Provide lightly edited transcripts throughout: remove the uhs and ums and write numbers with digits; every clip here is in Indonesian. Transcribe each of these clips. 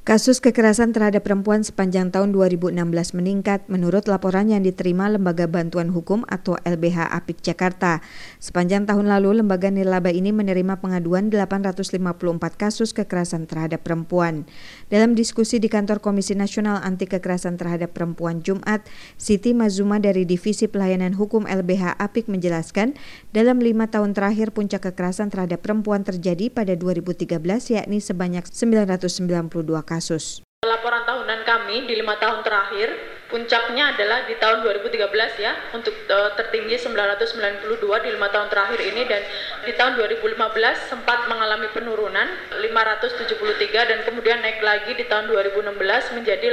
Kasus kekerasan terhadap perempuan sepanjang tahun 2016 meningkat menurut laporan yang diterima Lembaga Bantuan Hukum atau LBH Apik Jakarta. Sepanjang tahun lalu, lembaga nirlaba ini menerima pengaduan 854 kasus kekerasan terhadap perempuan. Dalam diskusi di kantor Komisi Nasional Anti Kekerasan Terhadap Perempuan Jumat, Siti Mazuma dari Divisi Pelayanan Hukum LBH Apik menjelaskan, dalam 5 tahun terakhir puncak kekerasan terhadap perempuan terjadi pada 2013 yakni sebanyak 992 kasus. Laporan tahunan kami di 5 tahun terakhir, puncaknya adalah di tahun 2013 ya, untuk tertinggi 992 di 5 tahun terakhir ini, dan di tahun 2015 sempat mengalami penurunan 573 dan kemudian naik lagi di tahun 2016 menjadi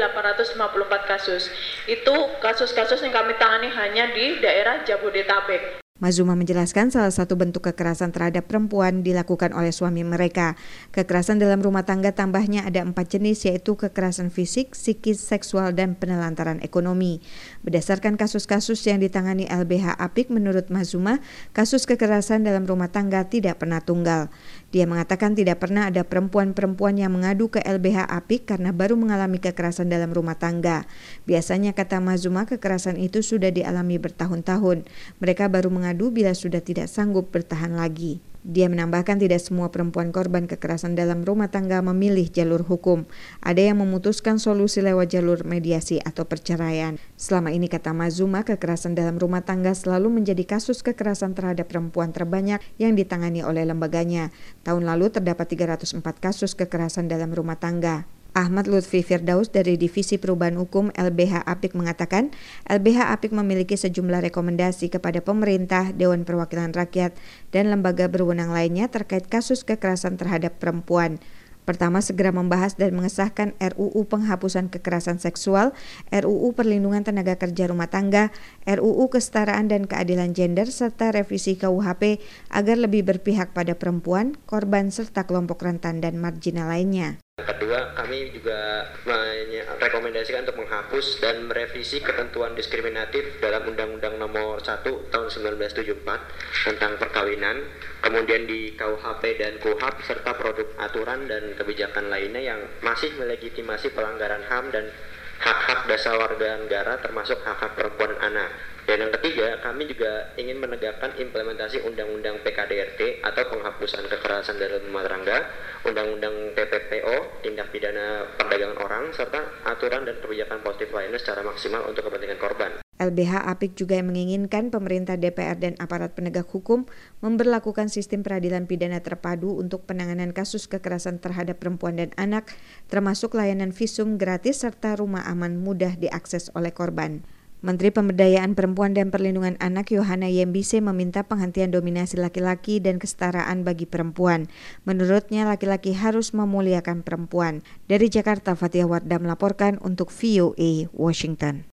854 kasus. Itu kasus-kasus yang kami tangani hanya di daerah Jabodetabek. Mazuma menjelaskan salah satu bentuk kekerasan terhadap perempuan dilakukan oleh suami mereka. Kekerasan dalam rumah tangga tambahnya ada 4 jenis, yaitu kekerasan fisik, psikis, seksual, dan penelantaran ekonomi. Berdasarkan kasus-kasus yang ditangani LBH Apik, menurut Mazuma, kasus kekerasan dalam rumah tangga tidak pernah tunggal. Dia mengatakan tidak pernah ada perempuan-perempuan yang mengadu ke LBH Apik karena baru mengalami kekerasan dalam rumah tangga. Biasanya, kata Mazuma, kekerasan itu sudah dialami bertahun-tahun. Mereka baru mengadu bila sudah tidak sanggup bertahan lagi. Dia menambahkan tidak semua perempuan korban kekerasan dalam rumah tangga memilih jalur hukum. Ada yang memutuskan solusi lewat jalur mediasi atau perceraian. Selama ini, kata Mazuma, kekerasan dalam rumah tangga selalu menjadi kasus kekerasan terhadap perempuan terbanyak yang ditangani oleh lembaganya. Tahun lalu terdapat 304 kasus kekerasan dalam rumah tangga. Ahmad Lutfi Firdaus dari Divisi Perubahan Hukum LBH Apik mengatakan, LBH Apik memiliki sejumlah rekomendasi kepada pemerintah, Dewan Perwakilan Rakyat, dan lembaga berwenang lainnya terkait kasus kekerasan terhadap perempuan. Pertama, segera membahas dan mengesahkan RUU Penghapusan Kekerasan Seksual, RUU Perlindungan Tenaga Kerja Rumah Tangga, RUU Kesetaraan dan Keadilan Gender, serta revisi KUHP agar lebih berpihak pada perempuan, korban, serta kelompok rentan dan marginal lainnya. Kedua, kami juga merekomendasikan untuk menghapus dan merevisi ketentuan diskriminatif dalam Undang-Undang Nomor 1 Tahun 1974 tentang perkawinan, kemudian di KUHP dan KUHAP, serta produk aturan dan kebijakan lainnya yang masih melegitimasi pelanggaran HAM dan hak-hak dasar warga negara termasuk hak-hak perempuan dan anak. Dan yang ketiga, kami juga ingin menegakkan implementasi Undang-Undang PKDRT atau penghapusan kekerasan dalam rumah tangga, Undang-Undang TPPO, tindak pidana perdagangan orang, serta aturan dan kebijakan positif lainnya secara maksimal untuk kepentingan korban. LBH Apik juga menginginkan pemerintah, DPR, dan aparat penegak hukum memberlakukan sistem peradilan pidana terpadu untuk penanganan kasus kekerasan terhadap perempuan dan anak, termasuk layanan visum gratis serta rumah aman mudah diakses oleh korban. Menteri Pemberdayaan Perempuan dan Perlindungan Anak Yohana Yembise meminta penghentian dominasi laki-laki dan kesetaraan bagi perempuan. Menurutnya, laki-laki harus memuliakan perempuan. Dari Jakarta, Fathia Wardah melaporkan untuk VOA Washington.